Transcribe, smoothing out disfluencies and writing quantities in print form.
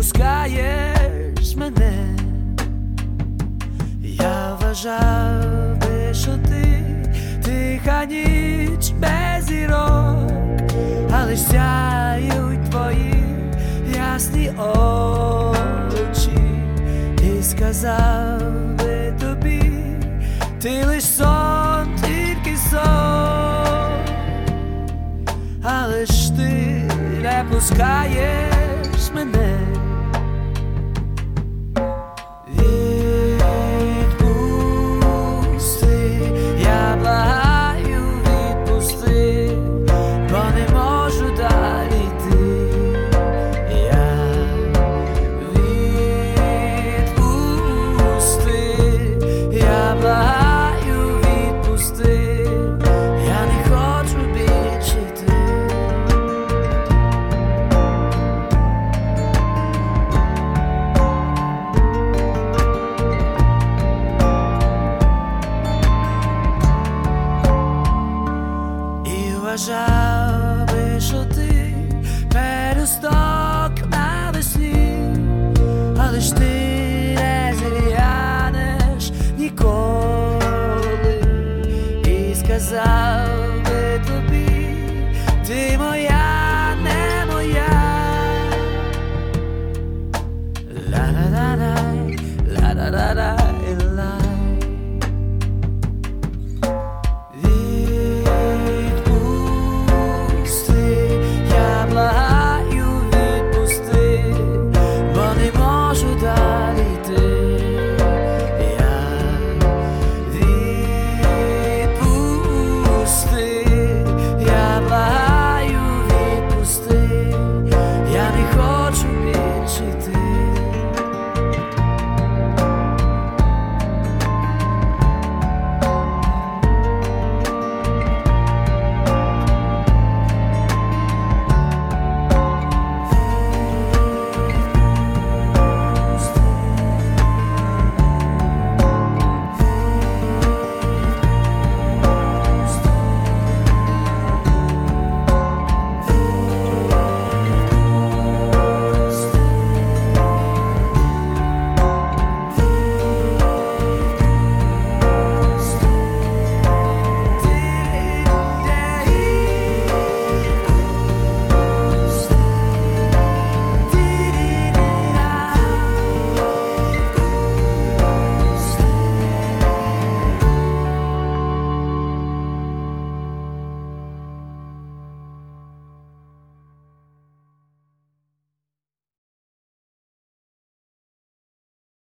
пускаєш мене. Я вважав би, що ти тиха ніч без зірок, але сяють твої ясні очі. І сказав би тобі, ти лиш сон, тільки сон, але ж ти не пускаєш мене. Відпусти, я благаю, відпусти, бо не можу далі йти. Я відпусти, я благаю, відпусти, я не хочу більше йти. Вважав би, що ти пересток навесні, але ж ти